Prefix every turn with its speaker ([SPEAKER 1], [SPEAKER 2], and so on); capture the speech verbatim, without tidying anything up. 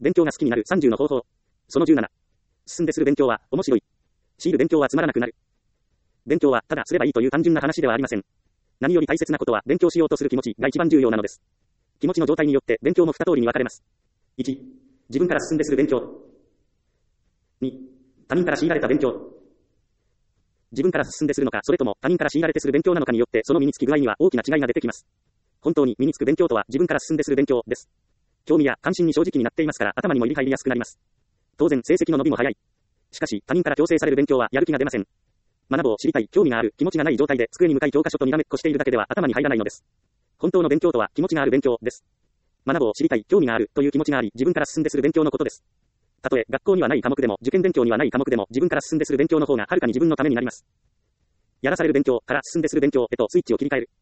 [SPEAKER 1] 勉強が好きになるさんじゅうの方法。そのじゅうなな。進んでする勉強は面白い。強いる勉強はつまらなくなる。勉強はただすればいいという単純な話ではありません。何より大切なことは勉強しようとする気持ちが一番重要なのです。気持ちの状態によって勉強も二通りに分かれます。いち、自分から進んでする勉強。に、他人から強いられた勉強。自分から進んでするのか、それとも他人から強いられてする勉強なのかによってその身につき具合には大きな違いが出てきます。本当に身につく勉強とは自分から進んでする勉強です。興味や関心に正直になっていますから頭にも入り入りやすくなります。当然成績の伸びも早い。しかし他人から強制される勉強はやる気が出ません。学ぼう知りたい興味がある気持ちがない状態で机に向かい教科書とにらめっこしているだけでは頭に入らないのです。本当の勉強とは気持ちがある勉強です。学ぼう知りたい興味があるという気持ちがあり自分から進んでする勉強のことです。たとえ学校にはない科目でも受験勉強にはない科目でも自分から進んでする勉強の方がはるかに自分のためになります。やらされる勉強から進んでする勉強へとスイッチを切り替える。